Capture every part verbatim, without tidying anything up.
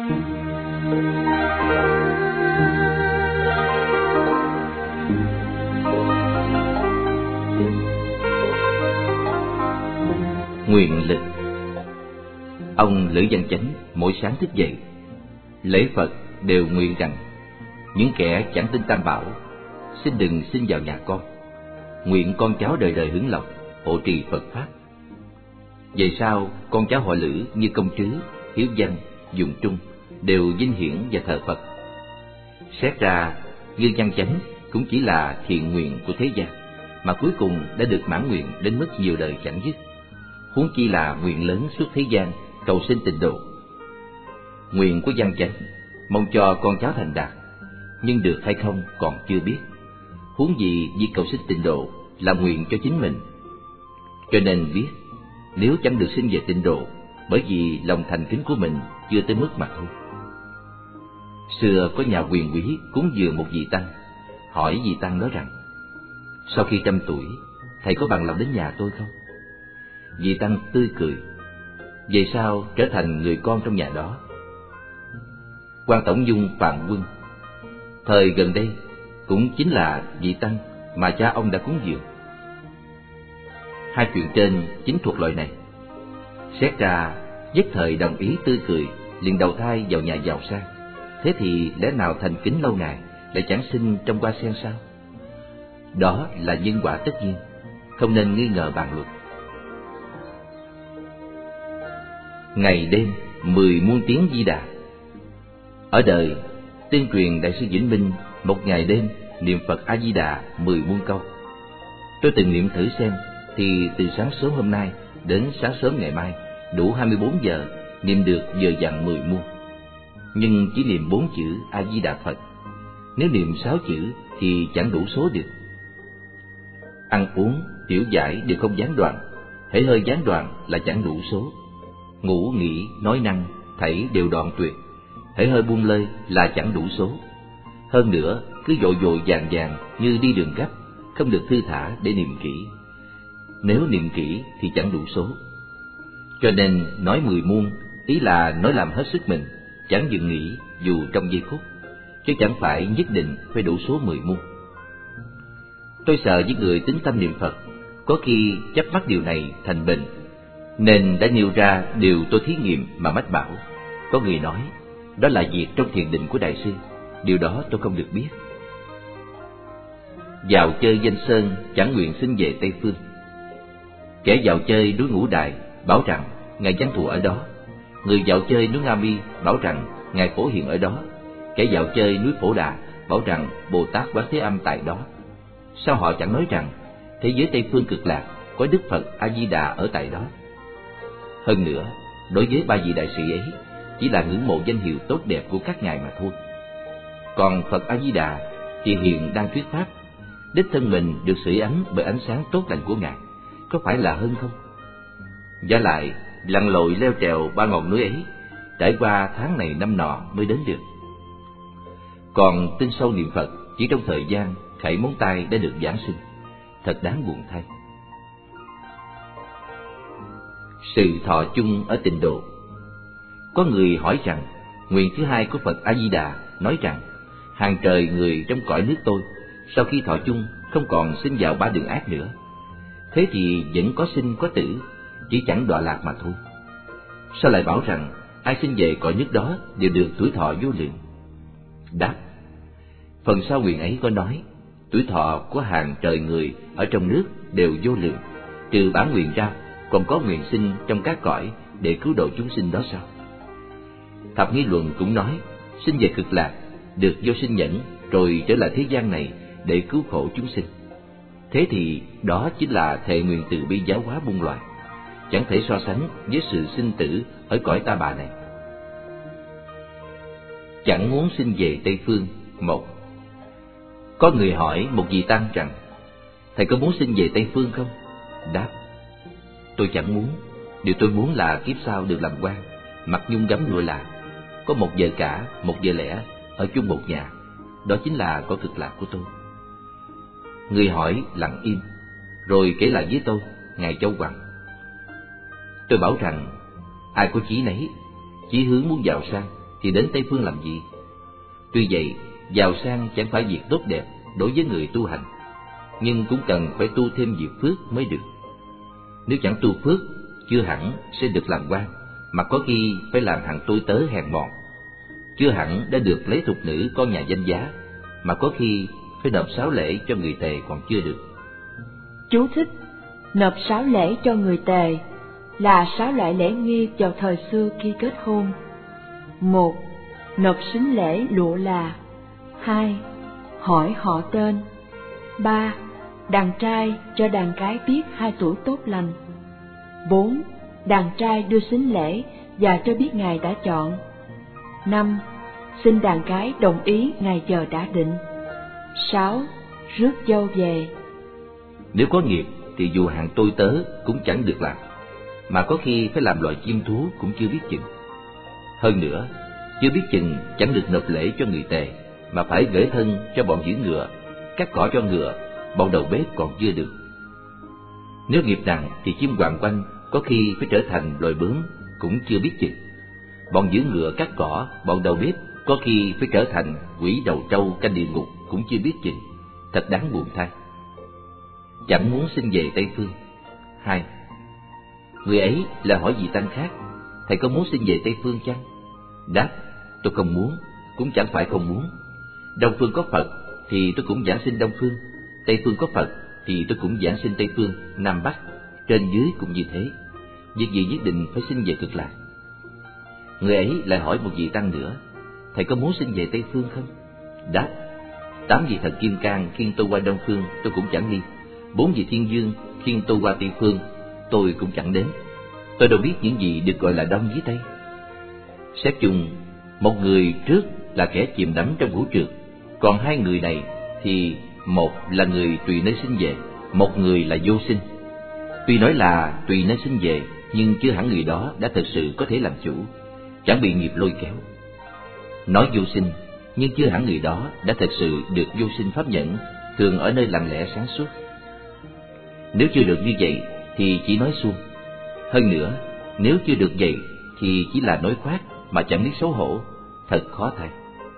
Nguyện lực. Ông Lữ Văn Chánh mỗi sáng thức dậy lễ Phật đều nguyện rằng: những kẻ chẳng tin Tam Bảo xin đừng xin vào nhà con, nguyện con cháu đời đời hưởng lộc, hộ trì Phật pháp. Về sau con cháu họ Lữ như Công Trứ, Hiếu Văn, Dụng Trung đều vinh hiển và thờ Phật. Xét ra Lữ Văn Chánh cũng chỉ là thiện nguyện của thế gian, mà cuối cùng đã được mãn nguyện đến mức nhiều đời chẳng dứt. Huống chi là nguyện lớn suốt thế gian cầu sinh tịnh độ. Nguyện của Văn Chánh mong cho con cháu thành đạt, nhưng được hay không còn chưa biết. Huống gì vì cầu sinh tịnh độ là nguyện cho chính mình. Cho nên biết nếu chẳng được sinh về tịnh độ, bởi vì lòng thành kính của mình chưa tới mức mà thôi. Xưa có nhà quyền quý cúng dường một vị tăng, hỏi vị tăng nói rằng: sau khi trăm tuổi, thầy có bằng lòng đến nhà tôi không? Vị tăng tươi cười: về sau trở thành người con trong nhà đó. Quan Tổng Dung Phạm Quân thời gần đây cũng chính là vị tăng mà cha ông đã cúng dường. Hai chuyện trên chính thuộc loại này. Xét ra nhất thời đồng ý tươi cười, liền đầu thai vào nhà giàu sang. Thế thì lẽ nào thành kính lâu ngày lại chẳng sinh trong hoa sen sao? Đó là nhân quả tất nhiên, không nên nghi ngờ bàn luận. Ngày đêm mười muôn tiếng Di Đà. Ở đời tuyên truyền Đại sư Vĩnh Minh một ngày đêm niệm Phật A Di Đà mười muôn câu. Tôi từng niệm thử xem, thì từ sáng sớm hôm nay đến sáng sớm ngày mai đủ hai mươi bốn giờ niệm được giờ dặn mười muôn. Nhưng chỉ niệm bốn chữ A Di Đà Phật, nếu niệm sáu chữ thì chẳng đủ số được. Ăn uống tiểu giải đều không gián đoạn, hễ hơi gián đoạn là chẳng đủ số. Ngủ nghỉ nói năng thảy đều đoạn tuyệt, hễ hơi buông lơi là chẳng đủ số. Hơn nữa cứ vội vội vàng vàng như đi đường gấp, không được thư thả để niệm kỹ. Nếu niệm kỹ thì chẳng đủ số. Cho nên nói mười muôn, ý là nói làm hết sức mình, chẳng dừng nghỉ dù trong giây phút, chứ chẳng phải nhất định phải đủ số mười muôn. Tôi sợ với người tín tâm niệm Phật có khi chấp mắc điều này thành bệnh, nên đã nêu ra điều tôi thí nghiệm mà mách bảo. Có người nói đó là việc trong thiền định của Đại sư, điều đó tôi không được biết. Vào chơi Danh Sơn chẳng nguyện xin về Tây Phương. Kẻ vào chơi núi Ngũ Đài bảo rằng ngài Văn Thù ở đó, người vào chơi núi Nga Mi bảo rằng ngài Phổ Hiền ở đó, kẻ vào chơi núi Phổ Đà bảo rằng Bồ Tát Quán Thế Âm tại đó. Sao họ chẳng nói rằng thế giới Tây Phương Cực Lạc có Đức Phật A Di Đà ở tại đó? Hơn nữa, đối với ba vị đại sĩ ấy chỉ là ngưỡng mộ danh hiệu tốt đẹp của các ngài mà thôi. Còn Phật A Di Đà thì hiện đang thuyết pháp, đích thân mình được sưởi ấm bởi ánh sáng tốt lành của ngài, có phải là hơn không? Vả lại lặn lội leo trèo ba ngọn núi ấy, trải qua tháng này năm nọ mới đến được. Còn tin sâu niệm Phật chỉ trong thời gian khẩy móng tay đã được giáng sinh, thật đáng buồn thay. Sự thọ chung ở tịnh độ. Có người hỏi rằng nguyện thứ hai của Phật A Di Đà nói rằng hàng trời người trong cõi nước tôi sau khi thọ chung không còn sinh vào ba đường ác nữa. Thế thì vẫn có sinh có tử, chỉ chẳng đọa lạc mà thôi. Sao lại bảo rằng ai sinh về cõi nước đó đều được tuổi thọ vô lượng? Đáp: phần sau nguyện ấy có nói tuổi thọ của hàng trời người ở trong nước đều vô lượng, trừ bản nguyện ra còn có nguyện sinh trong các cõi để cứu độ chúng sinh đó sao? Thập Nghi Luận cũng nói sinh về Cực Lạc được vô sinh nhẫn, rồi trở lại thế gian này để cứu khổ chúng sinh. Thế thì đó chính là thệ nguyện từ bi giáo hóa muôn loài, chẳng thể so sánh với sự sinh tử ở cõi ta bà này. Chẳng muốn sinh về Tây Phương. Một. Có người hỏi một vị tăng rằng thầy có muốn sinh về Tây Phương không? Đáp: tôi chẳng muốn. Điều tôi muốn là kiếp sau được làm quan, mặc nhung gấm lụa là, có một vợ cả, một vợ lẽ, ở chung một nhà. Đó chính là cõi Cực Lạc của tôi. Người hỏi lặng im, rồi kể lại với tôi ngài Châu Hoàng. Tôi bảo rằng ai có chí nấy, chí hướng muốn giàu sang, thì đến Tây Phương làm gì? Tuy vậy, giàu sang chẳng phải việc tốt đẹp đối với người tu hành, nhưng cũng cần phải tu thêm việc phước mới được. Nếu chẳng tu phước, chưa hẳn sẽ được làm quan, mà có khi phải làm hàng tôi tớ hèn mọn. Chưa hẳn đã được lấy thục nữ con nhà danh giá, mà có khi phải nộp sáu lễ cho người tề còn chưa được. Chú thích: nộp sáu lễ cho người tề là sáu loại lễ nghi vào thời xưa khi kết hôn. Một, nộp sính lễ lụa là. Hai, hỏi họ tên. Ba, đàn trai cho đàn gái biết hai tuổi tốt lành. Bốn, đàn trai đưa sính lễ và cho biết ngày đã chọn. Năm, xin đàn gái đồng ý ngày giờ đã định. Sáu, rước dâu về. Nếu có nghiệp thì dù hàng tôi tớ cũng chẳng được làm, mà có khi phải làm loại chim thú cũng chưa biết chừng. Hơn nữa, chưa biết chừng chẳng được nộp lễ cho người tề, mà phải gửi thân cho bọn giữ ngựa, cắt cỏ cho ngựa, bọn đầu bếp còn chưa được. Nếu nghiệp nặng thì chim hoàng quanh có khi phải trở thành loài bướm cũng chưa biết chừng. Bọn giữ ngựa cắt cỏ, bọn đầu bếp có khi phải trở thành quỷ đầu trâu canh địa ngục cũng chưa biết chừng. Thật đáng buồn thay. Chẳng muốn xin về Tây Phương. Hai, người ấy là hỏi vị tăng khác: thầy có muốn xin về Tây Phương chăng? Đáp: tôi không muốn, cũng chẳng phải không muốn. Đông Phương có Phật thì tôi cũng giảng sinh Đông Phương, Tây Phương có Phật thì tôi cũng giảng sinh Tây Phương, Nam Bắc, trên dưới cũng như thế. Việc gì nhất định phải xin về Cực Lạc? Người ấy lại hỏi một vị tăng nữa: thầy có muốn xin về Tây Phương không? Đáp: tám vị thần Kim Cang khiêng tôi qua Đông Phương tôi cũng chẳng đi, bốn vị thiên dương khiêng tôi qua Tây Phương tôi cũng chẳng đến. Tôi đâu biết những gì được gọi là Đông với Tây. Xét chung, một người trước là kẻ chìm đắm trong vũ trượt, còn hai người này thì một là người tùy nơi sinh về, một người là vô sinh. Tuy nói là tùy nơi sinh về, nhưng chưa hẳn người đó đã thực sự có thể làm chủ, chẳng bị nghiệp lôi kéo. Nói vô sinh, nhưng chưa hẳn người đó đã thực sự được vô sinh pháp nhẫn, thường ở nơi lặng lẽ sáng suốt. Nếu chưa được như vậy thì chỉ nói suông. Hơn nữa, nếu chưa được vậy thì chỉ là nói khoác mà chẳng biết xấu hổ, thật khó thay.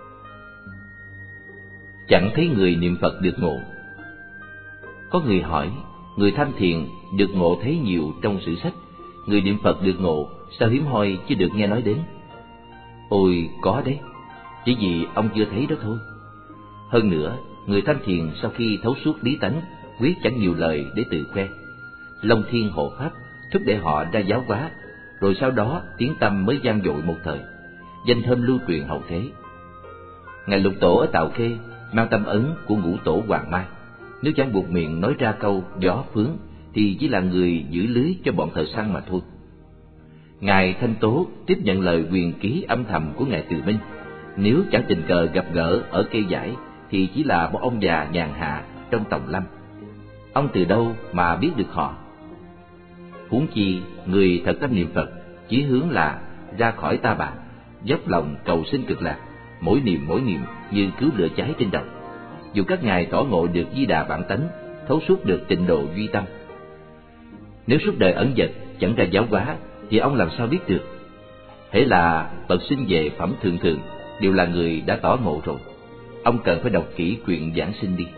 Chẳng thấy người niệm Phật được ngộ. Có người hỏi, người tham thiền được ngộ thấy nhiều trong sử sách, người niệm Phật được ngộ sao hiếm hoi chứ được nghe nói đến? Ôi có đấy, chỉ vì ông chưa thấy đó thôi. Hơn nữa, người tham thiền sau khi thấu suốt lý tánh, quyết chẳng nhiều lời để tự khoe. Long Thiên hộ pháp thúc để họ ra giáo hóa, rồi sau đó tiếng tăm mới vang dội một thời, danh thơm lưu truyền hậu thế. Ngài Lục Tổ ở Tào Khê mang tâm ấn của Ngũ Tổ Hoàng Mai, nếu chẳng buộc miệng nói ra câu gió phướng thì chỉ là người giữ lưới cho bọn thợ săn mà thôi. Ngài Thanh Tố tiếp nhận lời quyền ký âm thầm của Ngài Từ Minh, nếu chẳng tình cờ gặp gỡ ở cây giải thì chỉ là một ông già nhàn hạ trong tòng lâm. Ông từ đâu mà biết được họ? Huống chi người thật tâm niệm Phật, chí hướng là ra khỏi ta bà, dốc lòng cầu sinh Cực Lạc, mỗi niệm mỗi niệm như cứu lửa cháy trên đầu. Dù các ngài tỏ ngộ được Di Đà bản tánh, thấu suốt được tịnh độ duy tâm, nếu suốt đời ẩn dật chẳng ra giáo hóa thì ông làm sao biết được? Hễ là bậc sinh về phẩm thường thường đều là người đã tỏ ngộ rồi. Ông cần phải đọc kỹ quyển giảng sinh đi.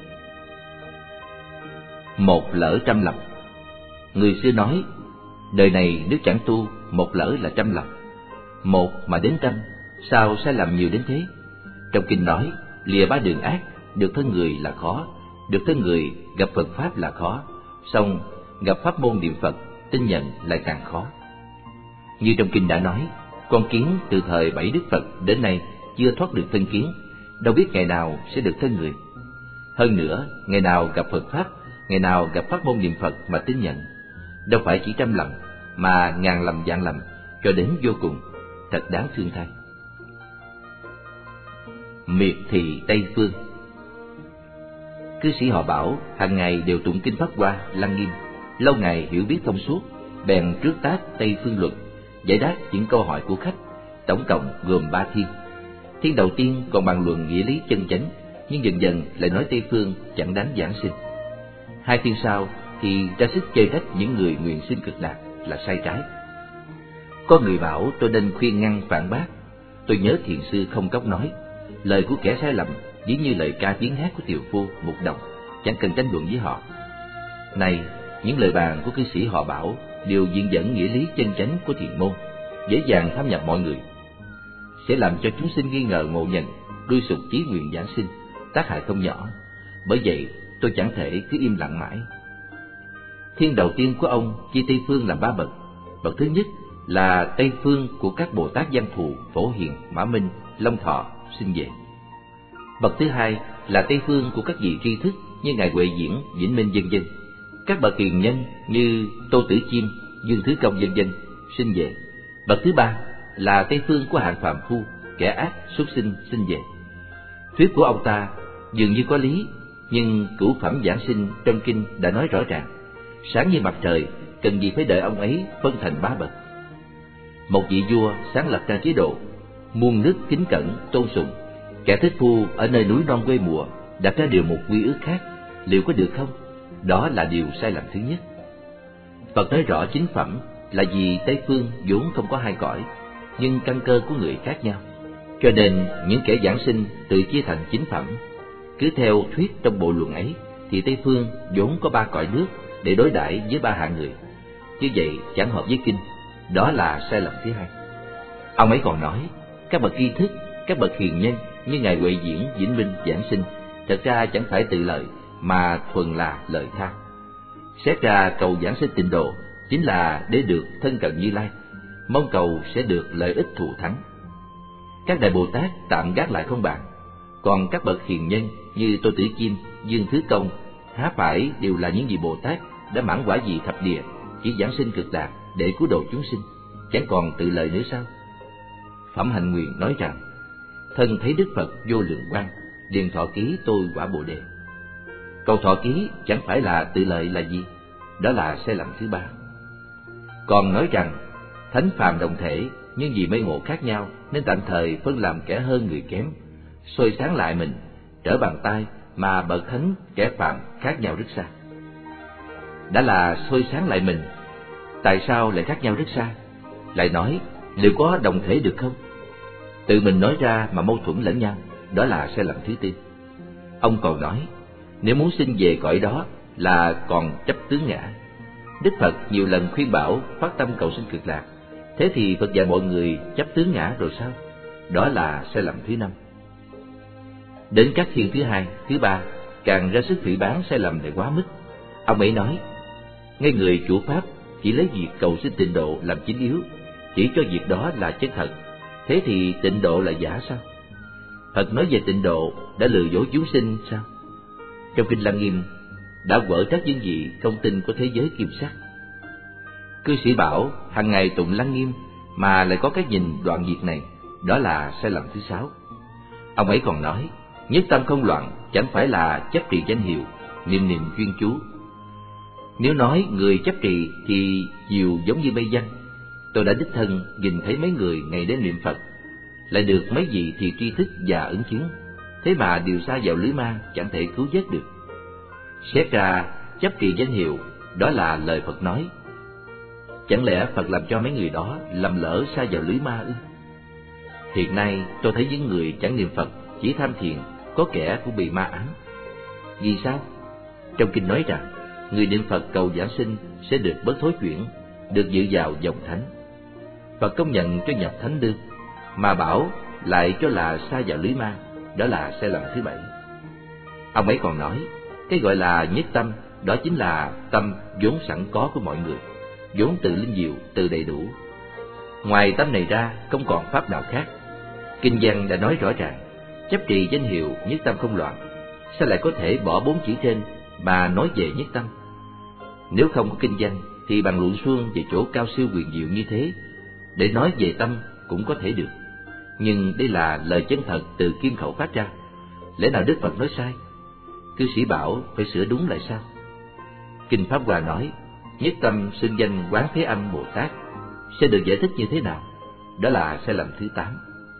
Một lỡ trăm lầm. Người xưa nói, đời này nếu chẳng tu, một lỡ là trăm lầm. Một mà đến trăm, sao sai lầm nhiều đến thế? Trong kinh nói, lìa ba đường ác, được thân người là khó, được thân người gặp Phật Pháp là khó, song gặp pháp môn niệm Phật, tin nhận lại càng khó. Như trong kinh đã nói, con kiến từ thời bảy Đức Phật đến nay chưa thoát được thân kiến, đâu biết ngày nào sẽ được thân người. Hơn nữa, ngày nào gặp Phật Pháp, ngày nào gặp pháp môn niệm Phật mà tin nhận, đâu phải chỉ trăm lầm, mà ngàn lầm vạn lầm, cho đến vô cùng, thật đáng thương thay. Miệt thị Tây Phương. Cư sĩ họ Bảo hàng ngày đều tụng kinh Pháp Hoa, Lăng Nghiêm, lâu ngày hiểu biết thông suốt, bèn trước tác Tây Phương Luận, giải đáp những câu hỏi của khách, tổng cộng gồm ba thiên. Thiên đầu tiên còn bàn luận nghĩa lý chân chánh, nhưng dần dần lại nói Tây Phương chẳng đáng giảng sinh. Hai thiên sau thì ra sức chê trách những người nguyện sinh Cực Lạc là sai trái. Có người bảo tôi nên khuyên ngăn phản bác, Tôi nhớ thiền sư Không Cốc nói, lời của kẻ sai lầm ví như lời ca tiếng hát của tiều phu mục đồng, chẳng cần tranh luận với họ. Này, những lời bàn của cư sĩ Họ Bảo đều diện dẫn nghĩa lý chân chánh của thiền môn, dễ dàng thâm nhập mọi người, sẽ làm cho chúng sinh nghi ngờ ngộ nhận, đuôi sụp chí nguyện giảng sinh, tác hại không nhỏ. Bởi vậy tôi chẳng thể cứ im lặng mãi. Thiên đầu tiên của ông chia Tây Phương làm ba bậc. Bậc thứ nhất là Tây Phương của các Bồ Tát Văn Thù, Phổ Hiền, Mã Minh, Long Thọ sinh về. Bậc thứ hai là Tây Phương của các vị tri thức như ngài Huệ Diễn, Vĩnh Minh vân vân. Các bậc hiền nhân như Tô Tử Chiêm, Dương Thứ Công vân vân sinh về. Bậc thứ ba là Tây Phương của hạng phàm phu, kẻ ác, súc sinh sinh về. Thuyết của ông ta dường như có lý, nhưng cửu phẩm giảng sinh trong kinh đã nói rõ ràng, sáng như mặt trời, cần gì phải đợi ông ấy phân thành ba bậc. Một vị vua sáng lập ra chế độ muôn nước kính cẩn tôn sùng, kẻ thích phu ở nơi núi non quê mùa đặt ra điều một quy ước khác, liệu có được không? Đó là điều sai lầm thứ nhất. Phật nói rõ chính phẩm là vì Tây Phương vốn không có hai cõi, nhưng căn cơ của người khác nhau, cho nên những kẻ giảng sinh tự chia thành chính phẩm. Cứ theo thuyết trong bộ luận ấy thì Tây Phương vốn có ba cõi nước để đối đãi với ba hạng người, như vậy chẳng hợp với kinh. Đó là sai lầm thứ hai. Ông ấy còn nói các bậc tri thức, các bậc hiền nhân như ngài Huệ Diễn, Vĩnh Minh giảng sinh thật ra chẳng phải tự lợi, mà thuần là lợi tha. Xét ra cầu giảng sinh tịnh độ chính là để được thân cận Như Lai, mong cầu sẽ được lợi ích thù thắng. Các đại Bồ Tát tạm gác lại không bàn, còn các bậc hiền nhân như Tô Tử Chiêm, Dương Thứ Công há phải đều là những vị Bồ Tát đã mãn quả vị thập địa, chỉ giảng sinh cực lạc để cứu độ chúng sinh, chẳng còn tự lợi nữa sao? Phẩm Hạnh Nguyện nói rằng thân thấy Đức Phật vô lượng quang, liền thọ ký tôi quả Bồ Đề. Cầu thọ ký chẳng phải là tự lợi là gì? Đó là sai lầm thứ ba. Còn nói rằng thánh phàm đồng thể, nhưng vì mê ngộ khác nhau nên tạm thời phân làm kẻ hơn người kém, soi sáng lại mình, trở bàn tay mà bậc thánh kẻ phàm khác nhau rất xa. Đã là soi sáng lại mình, tại sao lại khác nhau rất xa? Lại nói liệu có đồng thể được không? Tự mình nói ra mà mâu thuẫn lẫn nhau, đó là sai lầm thứ tư. Ông còn nói nếu muốn sinh về cõi đó là còn chấp tướng ngã. Đức Phật nhiều lần khuyên bảo phát tâm cầu sinh cực lạc, thế thì Phật dạy mọi người chấp tướng ngã rồi sao? Đó là sai lầm thứ năm. Đến các thiên thứ hai, thứ ba càng ra sức phỉ báng sai lầm này quá mức. Ông ấy nói ngay người chủ pháp chỉ lấy việc cầu sinh tịnh độ làm chính yếu, chỉ cho việc đó là chân thật, thế thì tịnh độ là giả sao? Phật nói về tịnh độ đã lừa dối chúng sinh sao? Trong kinh Lăng Nghiêm đã quở trách những vị không tin của thế giới kim sắc. Cư sĩ bảo hàng ngày tụng Lăng Nghiêm mà lại có cái nhìn đoạn diệt này, đó là sai lầm thứ sáu. Ông ấy còn nói nhất tâm không loạn chẳng phải là chấp trì danh hiệu, niệm niệm chuyên chú. Nếu nói người chấp trì thì nhiều giống như mây danh. Tôi đã đích thân nhìn thấy mấy người ngày đến niệm Phật, lại được mấy vị thì tri thức và ứng chứng, thế mà đều sa vào lưới ma, chẳng thể cứu vớt được. Xét ra chấp trì danh hiệu đó là lời Phật nói, chẳng lẽ Phật làm cho mấy người đó lầm lỡ sa vào lưới ma ư? Hiện nay tôi thấy những người chẳng niệm Phật, chỉ tham thiền, có kẻ cũng bị ma ám. Vì sao? Trong kinh nói rằng người niệm Phật cầu giảng sinh sẽ được bớt thối chuyển, được dự vào dòng thánh. Phật công nhận cho nhập thánh đương, mà bảo lại cho là sa vào lưới ma, đó là sai lầm thứ bảy. Ông ấy còn nói cái gọi là nhất tâm đó chính là tâm vốn sẵn có của mọi người, vốn từ linh diệu, từ đầy đủ. Ngoài tâm này ra không còn pháp nào khác. Kinh văn đã nói rõ ràng chấp trì danh hiệu nhất tâm không loạn, sao lại có thể bỏ bốn chữ trên mà nói về nhất tâm? Nếu không có kinh văn thì bằng luận xuông về chỗ cao siêu quyền diệu như thế, để nói về tâm cũng có thể được. Nhưng đây là lời chân thật từ kim khẩu phát ra, lẽ nào Đức Phật nói sai? Cư sĩ bảo phải sửa đúng lại sao? Kinh Pháp Hoa nói nhất tâm xưng danh Quán Thế Âm Bồ Tát sẽ được giải thích như thế nào? Đó là sai lầm thứ tám.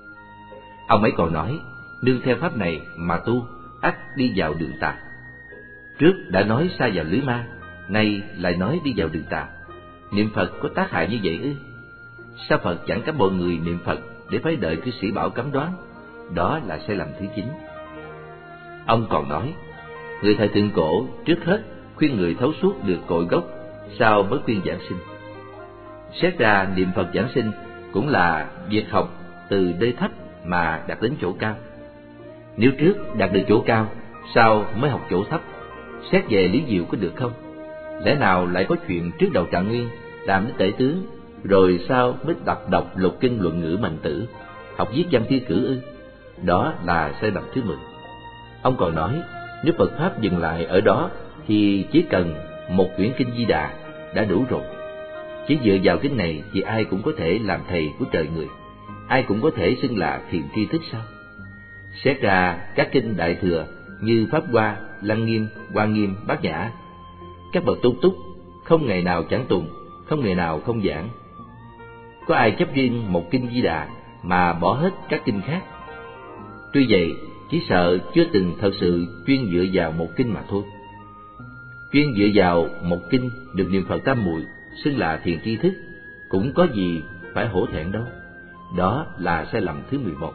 Ông ấy còn nói nương theo pháp này mà tu ắt đi vào đường tà. Trước đã nói sa vào lưới ma, nay lại nói đi vào đường tà. Niệm Phật có tác hại như vậy ư? Sao Phật chẳng cấm mọi người niệm Phật để phải đợi cư sĩ bảo cấm đoán. Đó là sai lầm thứ chín. Ông còn nói, người thời thượng cổ trước hết khuyên người thấu suốt được cội gốc, sau mới khuyên giảng sinh. Xét ra niệm Phật giảng sinh cũng là việc học từ nơi thấp mà đạt đến chỗ cao. Nếu trước đạt được chỗ cao, sau mới học chỗ thấp, xét về lý diệu có được không? Lẽ nào lại có chuyện trước đầu Trạng Nguyên làm đến tể tướng, rồi sau mới đọc đọc lục kinh luận ngữ mạnh tử, học viết văn thi cử ư? Đó là sai lầm thứ mười. Ông còn nói, nếu Phật Pháp dừng lại ở đó thì chỉ cần một quyển kinh Di Đà đã đủ rồi. Chỉ dựa vào kinh này thì ai cũng có thể làm thầy của trời người, ai cũng có thể xưng là thiền tri thức sao? Xét ra các kinh Đại Thừa như Pháp Hoa, Lăng Nghiêm, Hoa Nghiêm, Bát Nhã, các bậc tôn túc không ngày nào chẳng tùng, không ngày nào không giảng. Có ai chấp riêng một kinh Di Đà mà bỏ hết các kinh khác? Tuy vậy, chỉ sợ chưa từng thật sự chuyên dựa vào một kinh mà thôi. Chuyên dựa vào một kinh được niệm Phật tam muội xưng là thiền tri thức cũng có gì phải hổ thẹn đâu. Đó là sai lầm thứ mười một.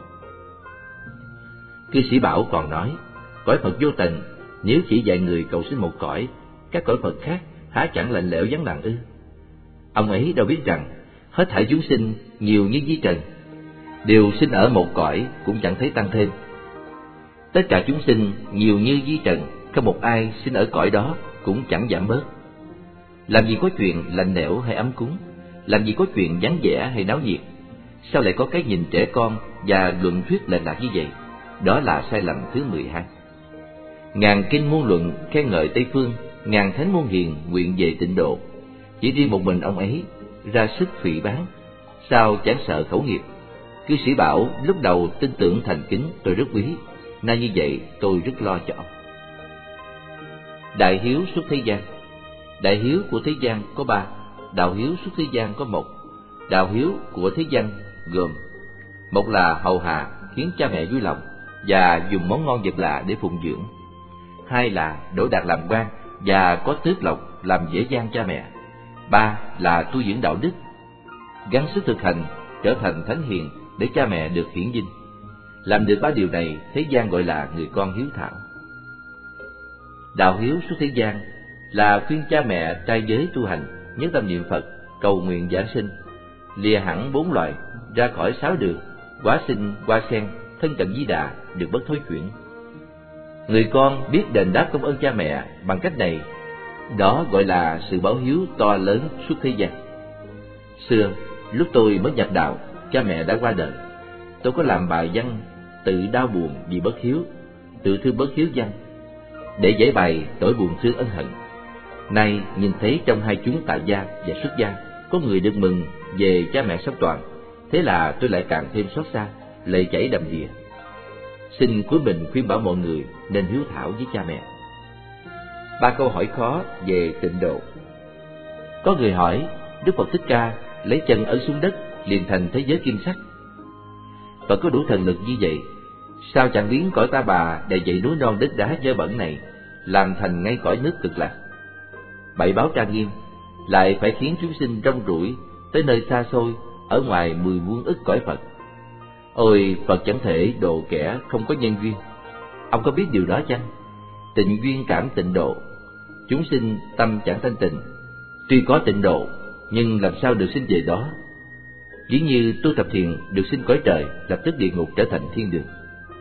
Cư sĩ Bảo còn nói, cõi Phật vô tận, nếu chỉ dạy người cầu sinh một cõi, các cõi Phật khác há chẳng lạnh lẽo vắng lặng ư? Ông ấy đâu biết rằng hết thảy chúng sinh nhiều như vi trần, đều sinh ở một cõi cũng chẳng thấy tăng thêm. Tất cả chúng sinh nhiều như vi trần, không một ai sinh ở cõi đó cũng chẳng giảm bớt. Làm gì có chuyện lạnh lẽo hay ấm cúng, làm gì có chuyện vắng vẻ hay náo nhiệt. Sao lại có cái nhìn trẻ con và luận thuyết lệch lạc như vậy? Đó là sai lầm thứ mười hai. Ngàn kinh muôn luận khen ngợi Tây Phương, ngàn thánh muôn hiền nguyện về tịnh độ. Chỉ riêng một mình ông ấy ra sức phỉ báng, sao chẳng sợ khẩu nghiệp? Cư sĩ Bảo lúc đầu tin tưởng thành kính, tôi rất quý, nay như vậy tôi rất lo cho ông. Đại hiếu xuất thế gian. Đại hiếu của thế gian có ba, đạo hiếu xuất thế gian có một. Đạo hiếu của thế gian gồm: một là hầu hạ khiến cha mẹ vui lòng và dùng món ngon vật lạ để phụng dưỡng; hai là đỗ đạt làm quan và có tước lộc làm dễ dàng cha mẹ; ba là tu dưỡng đạo đức, gắng sức thực hành trở thành thánh hiền để cha mẹ được hiển vinh. Làm được ba điều này, thế gian gọi là người con hiếu thảo. Đạo hiếu xuất thế gian là khuyên cha mẹ trai giới tu hành, nhất tâm niệm Phật, cầu nguyện giảng sinh, lìa hẳn bốn loài, ra khỏi sáu đường, hóa sinh, hoa sen, thân cận Di Đà, được bất thối chuyển. Người con biết đền đáp công ơn cha mẹ bằng cách này, đó gọi là sự báo hiếu to lớn suốt thế gian. Xưa, lúc tôi mới nhập đạo, cha mẹ đã qua đời. Tôi có làm bài văn tự đau buồn vì bất hiếu, tự thư bất hiếu văn, để giải bày nỗi buồn thương ân hận. Nay nhìn thấy trong hai chúng tại gia và xuất gia có người được mừng về cha mẹ sắp toàn, thế là tôi lại càng thêm xót xa, lệ chảy đầm đìa. Xin cuối mình khuyên bảo mọi người nên hiếu thảo với cha mẹ. Ba câu hỏi khó về tịnh độ. Có người hỏi, Đức Phật Thích Ca lấy chân ấn xuống đất liền thành thế giới kim sắc. Phật có đủ thần lực như vậy, sao chẳng biến cõi Ta Bà đầy dậy núi non đất đá dơ bẩn này làm thành ngay cõi nước Cực Lạc? Bảy báo trang nghiêm lại phải khiến chúng sinh rong ruổi tới nơi xa xôi ở ngoài mười muôn ức cõi Phật. Ôi, Phật chẳng thể độ kẻ không có nhân duyên. Ông có biết điều đó chăng? Tịnh duyên cảm tịnh độ, chúng sinh tâm chẳng thanh tịnh, tuy có tịnh độ nhưng làm sao được sinh về đó? Chỉ như tu tập thiền được sinh cõi trời, lập tức địa ngục trở thành thiên đường.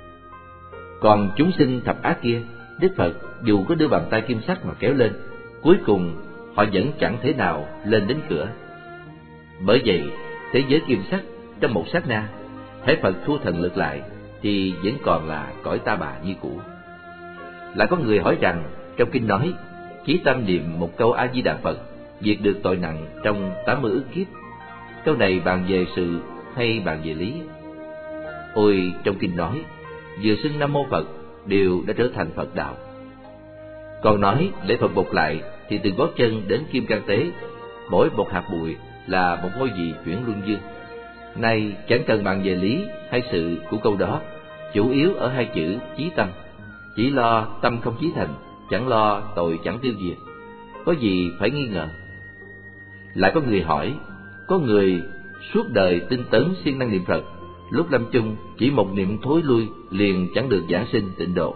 Còn chúng sinh thập ác kia, Đức Phật dù có đưa bàn tay kim sắc mà kéo lên, cuối cùng họ vẫn chẳng thể nào lên đến cửa. Bởi vậy, thế giới kim sắc trong một sát na, hễ Phật thua thần lực lại thì vẫn còn là cõi Ta Bà như cũ. Lại có người hỏi rằng, trong kinh nói chí tâm niệm một câu A Di Đà Phật diệt được tội nặng trong tám mươi ức kiếp. Câu này bàn về sự hay bàn về lý? Ôi, trong kinh nói vừa xưng Nam Mô Phật đều đã trở thành Phật đạo. Còn nói lễ Phật bộc lại thì từ gót chân đến kim cang tế, mỗi một hạt bụi là một ngôi vị chuyển luân dương. Nay chẳng cần bàn về lý hay sự của câu đó, chủ yếu ở hai chữ chí tâm. Chỉ lo tâm không chí thành, chẳng lo tội chẳng tiêu diệt, có gì phải nghi ngờ. Lại có người hỏi, có người suốt đời tinh tấn siêng năng niệm Phật, lúc lâm chung chỉ một niệm thối lui liền chẳng được giảng sinh tịnh độ.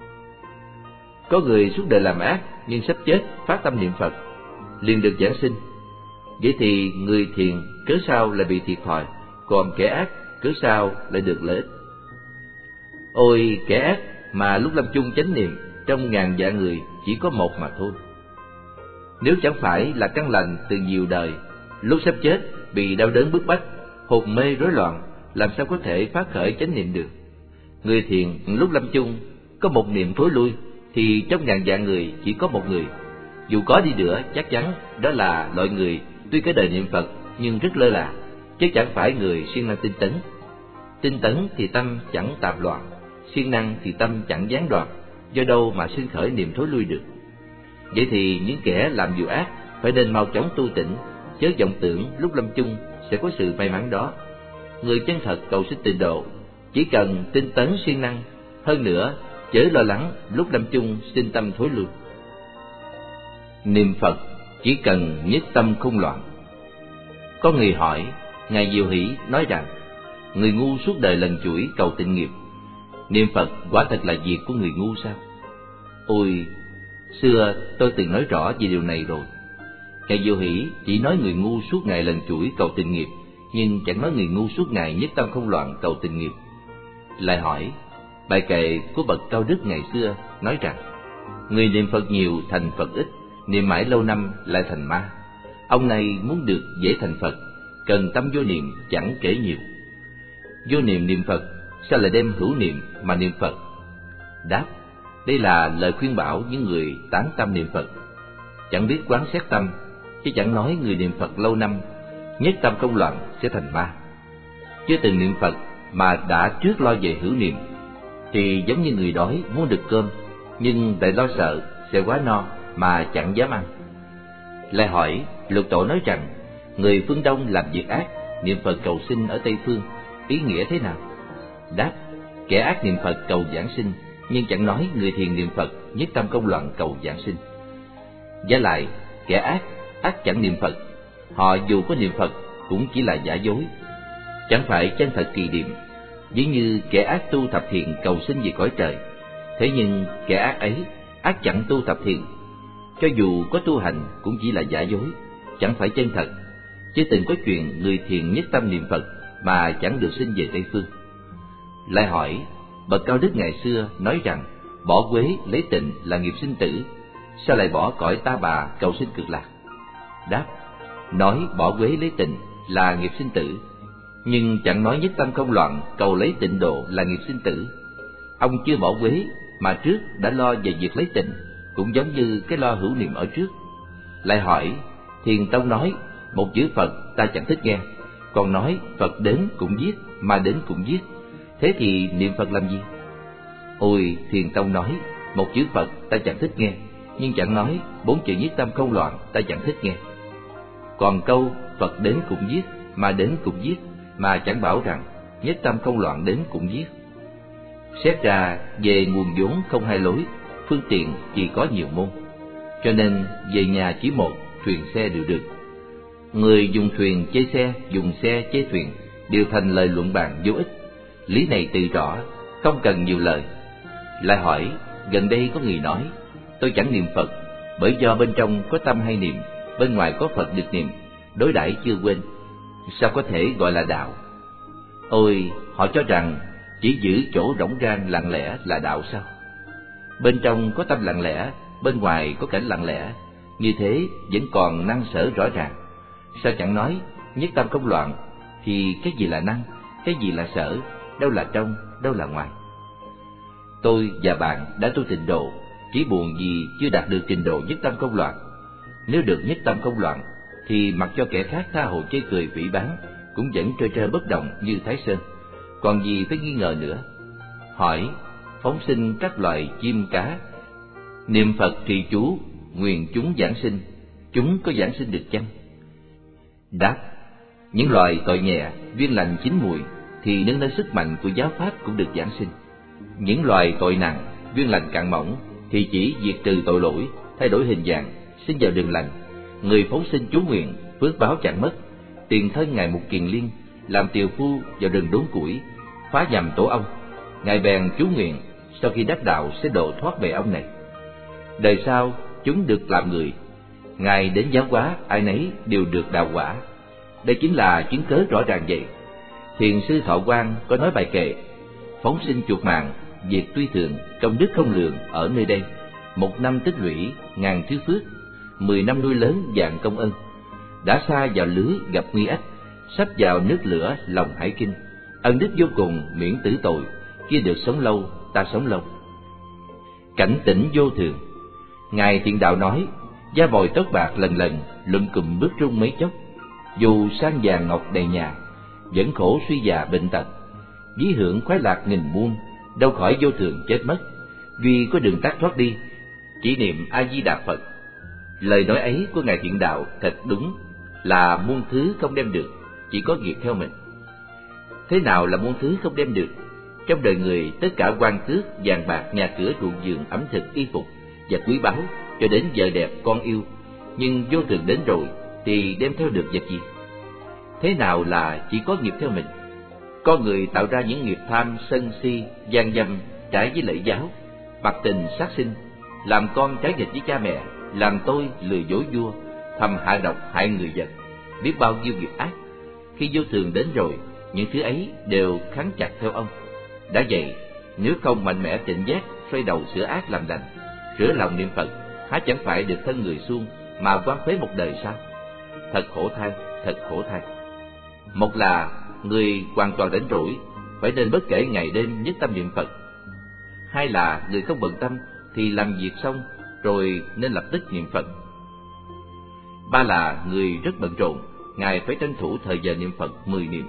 Có người suốt đời làm ác nhưng sắp chết phát tâm niệm Phật liền được giảng sinh. Vậy thì người thiện cớ sao lại bị thiệt thòi, còn kẻ ác cớ sao lại được lợi ích? Ôi kẻ ác mà lúc lâm chung chánh niệm trong ngàn vạn người chỉ có một mà thôi. Nếu chẳng phải là căn lành từ nhiều đời, lúc sắp chết bị đau đớn bức bách, hồn mê rối loạn, làm sao có thể phát khởi chánh niệm được? Người thiện lúc lâm chung có một niệm thối lui thì trong ngàn vạn người chỉ có một người. Dù có đi nữa chắc chắn đó là loại người tuy cái đời niệm Phật nhưng rất lơ là, chứ chẳng phải người siêng năng tinh tấn. Tinh tấn thì tâm chẳng tạp loạn, siêng năng thì tâm chẳng gián đoạn, do đâu mà sinh khởi niệm thối lui được? Vậy thì những kẻ làm điều ác phải nên mau chóng tu tỉnh, chớ vọng tưởng lúc lâm chung sẽ có sự may mắn đó. Người chân thật cầu sinh tịnh độ chỉ cần tinh tấn siêng năng, hơn nữa chớ lo lắng lúc lâm chung sinh tâm thối lui. Niệm Phật chỉ cần nhất tâm không loạn. Có người hỏi, Ngài Diệu Hỷ nói rằng người ngu suốt đời lần chuỗi cầu tịnh nghiệp, niệm Phật quả thật là việc của người ngu sao? Ôi, xưa tôi từng nói rõ về điều này rồi. Ngài Diệu Hỷ chỉ nói người ngu suốt ngày lần chuỗi cầu tịnh nghiệp, nhưng chẳng nói người ngu suốt ngày nhất tâm không loạn cầu tịnh nghiệp. Lại hỏi, bài kệ của bậc cao đức ngày xưa nói rằng người niệm Phật nhiều thành Phật ít, niệm mãi lâu năm lại thành ma. Ông này muốn được dễ thành Phật, cần tâm vô niệm chẳng kể nhiều. Vô niệm niệm Phật, sao lại đem hữu niệm mà niệm Phật? Đáp, đây là lời khuyên bảo những người tán tâm niệm Phật, chẳng biết quán xét tâm, chứ chẳng nói người niệm Phật lâu năm, nhất tâm không loạn sẽ thành ma. Chưa từng niệm Phật mà đã trước lo về hữu niệm, thì giống như người đói muốn được cơm, nhưng lại lo sợ sẽ quá no mà chẳng dám ăn. Lại hỏi, Lục Tổ nói rằng người phương Đông làm việc ác, niệm Phật cầu sinh ở Tây phương, ý nghĩa thế nào? Đáp, kẻ ác niệm Phật cầu giảng sinh, nhưng chẳng nói người thiện niệm Phật nhất tâm không loạn cầu giảng sinh. Giả lại, kẻ ác ác chẳng niệm Phật, họ dù có niệm Phật cũng chỉ là giả dối, chẳng phải chân thật kỳ niệm. Ví như kẻ ác tu thập thiện cầu sinh về cõi trời, thế nhưng kẻ ác ấy ác chẳng tu thập thiện, cho dù có tu hành cũng chỉ là giả dối, chẳng phải chân thật. Chứ từng có chuyện người thiện nhất tâm niệm Phật mà chẳng được sinh về Tây phương. Lại hỏi, bậc cao đức ngày xưa nói rằng bỏ quế lấy tịnh là nghiệp sinh tử, sao lại bỏ cõi ta bà cầu sinh cực lạc? Đáp, nói bỏ quế lấy tịnh là nghiệp sinh tử, nhưng chẳng nói nhất tâm không loạn cầu lấy tịnh độ là nghiệp sinh tử. Ông chưa bỏ quế mà trước đã lo về việc lấy tịnh, cũng giống như cái lo hữu niệm ở trước. Lại hỏi, Thiền Tông nói một chữ Phật ta chẳng thích nghe, còn nói Phật đến cũng giết, mà đến cũng giết, thế thì niệm Phật làm gì? Ôi, Thiền Tông nói một chữ Phật ta chẳng thích nghe, nhưng chẳng nói bốn chữ nhất tâm không loạn ta chẳng thích nghe. Còn câu Phật đến cũng giết, mà đến cũng giết, mà chẳng bảo rằng nhất tâm không loạn đến cũng giết. Xét ra về nguồn vốn không hai lối, phương tiện chỉ có nhiều môn, cho nên về nhà chỉ một, thuyền xe đều được. Người dùng thuyền chê xe, dùng xe chê thuyền đều thành lời luận bàn vô ích. Lý này từ rõ, không cần nhiều lời. Lại hỏi, gần đây có người nói tôi chẳng niệm Phật, bởi do bên trong có tâm hay niệm, bên ngoài có Phật được niệm, đối đãi chưa quên, sao có thể gọi là đạo? Ôi, họ cho rằng chỉ giữ chỗ rỗng rang lặng lẽ là đạo sao? Bên trong có tâm lặng lẽ, bên ngoài có cảnh lặng lẽ, như thế vẫn còn năng sở rõ ràng. Sao chẳng nói nhất tâm không loạn? Thì cái gì là năng, cái gì là sở, đâu là trong, đâu là ngoài? Tôi và bạn đã tu tịnh độ, chỉ buồn vì chưa đạt được trình độ nhất tâm không loạn. Nếu được nhất tâm không loạn, thì mặc cho kẻ khác tha hồ chê cười phỉ báng, cũng vẫn trơ trơ bất động như Thái Sơn, còn gì phải nghi ngờ nữa. Hỏi, phóng sinh các loài chim cá, niệm Phật trì chú, nguyện chúng giảng sinh, chúng có giảng sinh được chăng? Đáp, những loài tội nhẹ, duyên lành chín mùi thì nâng lên sức mạnh của giáo pháp cũng được giảng sinh. Những loài tội nặng, duyên lành cạn mỏng thì chỉ diệt trừ tội lỗi, thay đổi hình dạng, sinh vào đường lành. Người phóng sinh chú nguyện, phước báo chẳng mất, tiền thân ngày một kiền liên, làm tiều phu vào rừng đốn củi, phá nhầm tổ ong. Ngài bèn chú nguyện sau khi đắc đạo sẽ độ thoát bầy ong này. Đời sau chúng được làm người, Ngài đến giáo hóa ai nấy đều được đạo quả. Đây chính là chứng cớ rõ ràng vậy. Thiền sư Thọ Quang có nói bài kệ: phóng sinh chuột mạng, việc tuy thường, công đức không lường ở nơi đây. Một năm tích lũy ngàn thứ phước, mười năm nuôi lớn vạn công ân. Đã xa vào lưới gặp nguy ách, sắp vào nước lửa lòng hải kinh. Ân đức vô cùng miễn tử tội, kia được sống lâu ta sống lâu. Cảnh tỉnh vô thường. Ngài Thiện Đạo nói: da bồi tóc bạc lần lần, lụm cùm bước rung mấy chốc. Dù sang vàng ngọc đầy nhà, vẫn khổ suy già bệnh tật. Ví hưởng khoái lạc nghìn muôn, đâu khỏi vô thường chết mất. Duy có đường tắt thoát đi, chỉ niệm A Di Đà Phật. Lời nói ấy của Ngài Thiện Đạo thật đúng, là muôn thứ không đem được, chỉ có nghiệp theo mình. Thế nào là muôn thứ không đem được? Trong đời người, tất cả quan tước, vàng bạc, nhà cửa, ruộng vườn, ẩm thực, y phục và quý báu, cho đến vợ đẹp, con yêu, nhưng vô thường đến rồi thì đem theo được vật gì? Thế nào là chỉ có nghiệp theo mình? Con người tạo ra những nghiệp tham, sân si, gian dâm, trái với lễ giáo, bạc tình, sát sinh, làm con trái nghịch với cha mẹ, làm tôi lừa dối vua, thầm hạ độc hại người vật, biết bao nhiêu nghiệp ác. Khi vô thường đến rồi, những thứ ấy đều kháng chặt theo ông. Đã vậy, nếu không mạnh mẽ tỉnh giác, xoay đầu sửa ác làm lành, sửa lòng niệm Phật, há chẳng phải được thân người suông mà quan phế một đời sao? Thật khổ thay, thật khổ thay. Một là người hoàn toàn đánh rủi, phải nên bất kể ngày đêm nhất tâm niệm Phật. Hai là người không bận tâm thì làm việc xong rồi nên lập tức niệm Phật. Ba là người rất bận rộn, ngài phải tranh thủ thời giờ niệm Phật mười niệm.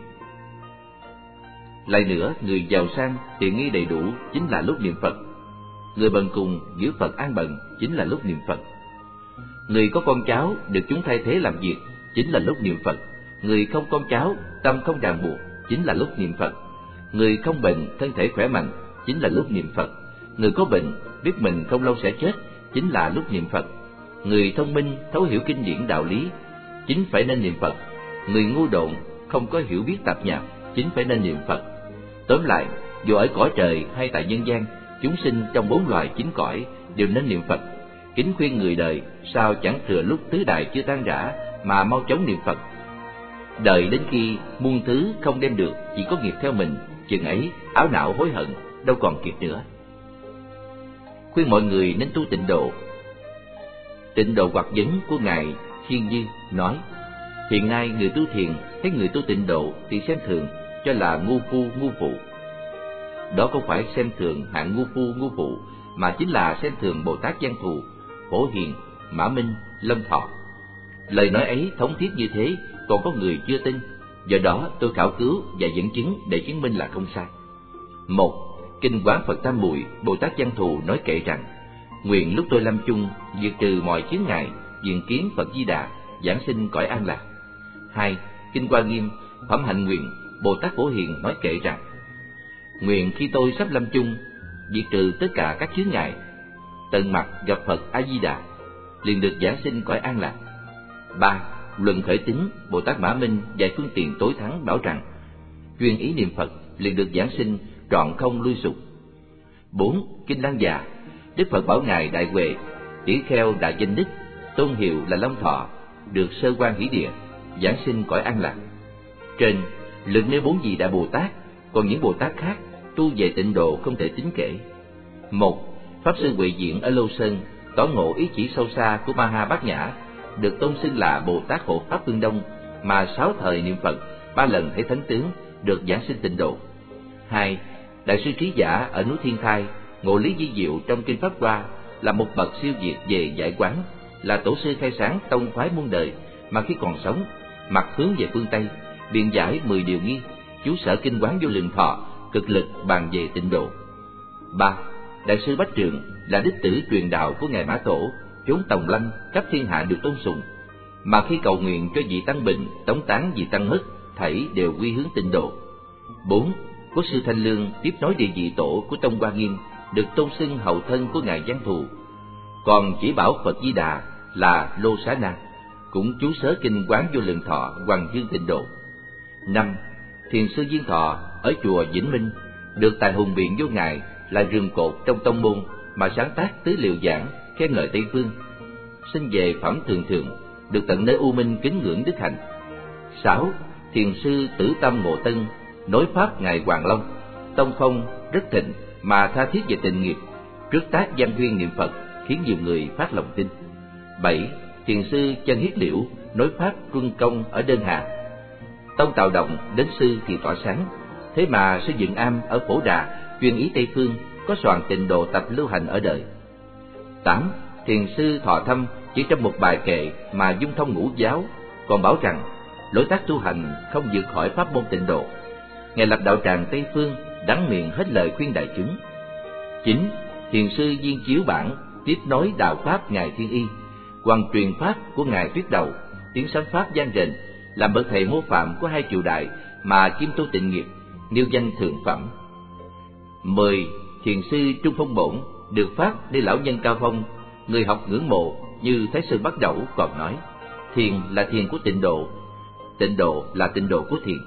Lại nữa, người giàu sang tiện nghi đầy đủ chính là lúc niệm Phật. Người bần cùng giữ Phật an bận chính là lúc niệm Phật. Người có con cháu được chúng thay thế làm việc chính là lúc niệm Phật. Người không con cháu, tâm không ràng buộc chính là lúc niệm Phật. Người không bệnh, thân thể khỏe mạnh chính là lúc niệm Phật. Người có bệnh, biết mình không lâu sẽ chết chính là lúc niệm Phật. Người thông minh, thấu hiểu kinh điển đạo lý chính phải nên niệm Phật. Người ngu độn, không có hiểu biết tạp nhạp chính phải nên niệm Phật. Tóm lại, dù ở cõi trời hay tại nhân gian, chúng sinh trong bốn loài chín cõi đều nên niệm Phật. Kính khuyên người đời sao chẳng thừa lúc tứ đại chưa tan rã mà mau chóng niệm Phật. Đợi đến khi muôn thứ không đem được, chỉ có nghiệp theo mình, chừng ấy áo não hối hận đâu còn kịp nữa. Khuyên mọi người nên tu tịnh độ. Tịnh độ hoặc vấn của ngài Thiên Như nói: hiện nay người tu thiền thấy người tu tịnh độ thì xem thường, cho là ngu phu ngu phụ. Đó không phải xem thường hạng ngu phu ngu phụ, mà chính là xem thường Bồ Tát Văn Thù, Phổ Hiền, Mã Minh, Lâm Thọ. Lời nói ấy thống thiết như thế, còn có người chưa tin. Do đó tôi khảo cứu và dẫn chứng để chứng minh là không sai. Một, Kinh Quán Phật Tam Muội, Bồ Tát Văn Thù nói kệ rằng: nguyện lúc tôi lâm chung, diệt trừ mọi chướng ngại, diện kiến Phật Di Đà, giảng sinh cõi an lạc. Hai, Kinh Hoa Nghiêm, Phẩm Hạnh Nguyện, Bồ Tát Phổ Hiền nói kệ rằng: nguyện khi tôi sắp lâm chung, diệt trừ tất cả các chướng ngại, tận mặt gặp Phật A Di Đà, liền được giảng sinh cõi an lạc. Ba, Luận Khởi Tín, Bồ Tát Mã Minh dạy phương tiện tối thắng bảo rằng: chuyên ý niệm Phật liền được giảng sinh trọn không lui sụp. Bốn, Kinh Lăng Già, Đức Phật bảo ngài Đại Huệ, tỷ kheo đại danh đức, tôn hiệu là Long Thọ, được sơ quan hỷ địa, giảng sinh cõi an lạc. Trên luận nêu bốn vị Đại Bồ Tát, còn những Bồ Tát khác tu về tịnh độ không thể tính kể. Một, Pháp sư Huệ Diễn ở Lô Sơn tỏ ngộ ý chỉ sâu xa của Ma Ha Bát Nhã, được tôn xưng là Bồ Tát Hộ Pháp Phương Đông, mà sáu thời niệm Phật, ba lần thấy thánh tướng, được giảng sinh tịnh độ. Hai, Đại sư Trí Giả ở núi Thiên Thai ngộ lý vi diệu trong Kinh Pháp Hoa, là một bậc siêu việt về giải quán, là tổ sư khai sáng tông phái muôn đời, mà khi còn sống mặt hướng về phương Tây, biện giải mười điều nghi, chú sở Kinh Quán Vô Lượng Thọ, cực lực bàn về tịnh độ. Ba, Đại sư Bách Trượng là đích tử truyền đạo của ngài Mã Tổ, chốn Tòng Lâm khắp thiên hạ được tôn sùng, mà khi cầu nguyện cho vị tăng bệnh, tống tán vị tăng mất, thảy đều quy hướng tịnh độ. Bốn, Quốc sư Thanh Lương tiếp nối địa vị tổ của Tông Hoa Nghiêm, được tôn xưng hậu thân của ngài Văn Thù, còn chỉ bảo Phật Di Đà là Lô Xá Na, cũng chú sớ Kinh Quán Vô Lượng Thọ, Hoàng Dương tịnh độ. Năm, Thiền sư Viên Thọ ở chùa Vĩnh Minh được tài hùng biện vô ngài là rường cột trong tông môn mà sáng tác tứ liệu giảng khen ngợi Tây phương. Sinh về phẩm thường thường, được tận nơi U Minh kính ngưỡng đức hạnh. Sáu. Thiền sư Tử Tâm Ngộ Tân nối pháp ngài Hoàng Long, tông phong rất thịnh mà tha thiết về tình nghiệp, trước tác văn huyên niệm Phật khiến nhiều người phát lòng tin. Bảy. Thiền sư Chân Hiết Liễu nối pháp Truân Công ở Đơn Hà. Tông Tào Động đến sư thì tỏa sáng, thế mà xây dựng am ở Phổ Đà chuyên ý Tây phương, có soạn tịnh độ tập lưu hành ở đời. Tám. Thiền sư Thọ Thâm chỉ trong một bài kệ mà dung thông ngũ giáo, còn bảo rằng lối tác tu hành không vượt khỏi pháp môn tịnh độ. Ngài lập đạo tràng Tây phương, đắng miệng hết lời khuyên đại chúng. Chín. Thiền sư Viên Chiếu Bản tiếp nối đạo pháp ngài Thiên Y, hoàn truyền pháp của ngài Tuyết Đầu, tiếng sấm pháp vang rền, làm bậc thầy mô phạm của hai triều đại mà kiêm tu tịnh nghiệp, nêu danh thượng phẩm. Mười. Thiền sư Trung Phong Bổn được pháp để lão nhân cao phong, người học ngưỡng mộ như Thái sư Bắc Đẩu còn nói: thiền là thiền của tịnh độ, tịnh độ là tịnh độ của thiền.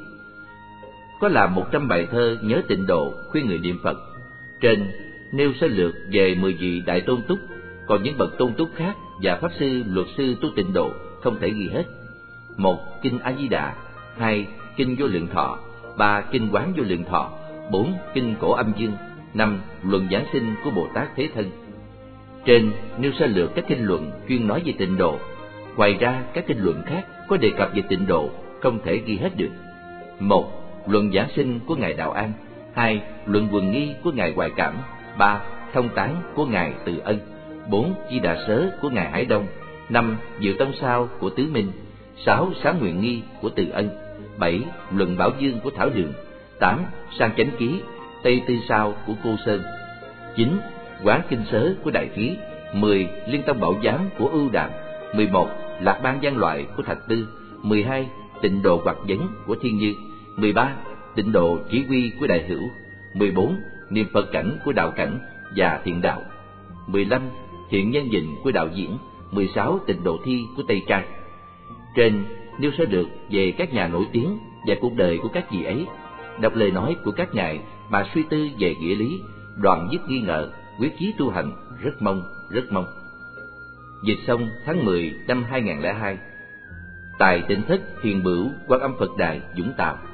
Có làm một trăm bài thơ nhớ tịnh độ, khuyên người niệm Phật. Trên nêu sơ lược về mười vị đại tôn túc, còn những bậc tôn túc khác và pháp sư, luật sư tu tịnh độ không thể ghi hết. Một. Kinh A Di Đà. Hai. Kinh Vô Lượng Thọ. Ba. Kinh Quán Vô Lượng Thọ. Bốn. Kinh Cổ Âm Dương. Năm. Luận Giảng Sinh của Bồ Tát Thế Thân. Trên nêu sơ lược các kinh luận chuyên nói về tịnh độ. Ngoài ra các kinh luận khác có đề cập về tịnh độ không thể ghi hết được. Một. Luận Giảng Sinh của ngài Đạo An. Hai. Luận Quần Nghi của ngài Hoài Cảm. Ba. Thông Tán của ngài Từ Ân. Bốn. Chi Đà Sớ của ngài Hải Đông. Năm. Diệu Tâm Sao của Tứ Minh. Sáu. Sáng Nguyện Nghi của Từ Ân. Bảy. Luận Bảo Dương của Thảo Đường. Tám. Sang Chánh Ký, Tây Tư Sao của Cô Sơn. Chín. Quán Kinh Sớ của Đại Trí. Mười. Liên Tông Bảo Giám của Ưu Đàm. Mười một. Lạc Ban Gian Loại của Thạch Tư. Mười hai. Tịnh Độ Hoặc Vấn của Thiên Như. Mười ba. Tịnh Độ Chỉ Quy của Đại Hữu. Mười bốn. Niệm Phật Cảnh của Đạo Cảnh và Thiện Đạo. Mười lăm. Thiện Nhân Dịnh của Đạo Diễn. Mười sáu. Tịnh Độ Thi của Tây Trai. Trên nêu sơ được về các nhà nổi tiếng và cuộc đời của các vị ấy, đọc lời nói của các ngài mà suy tư về nghĩa lý, đoạn dứt nghi ngờ, quyết chí tu hành, rất mong, rất mong. Dịch xong tháng mười năm hai nghìn không trăm lẻ hai tại Tỉnh Thất Hiền Bửu, Quan Âm Phật Đài, Vũng Tàu.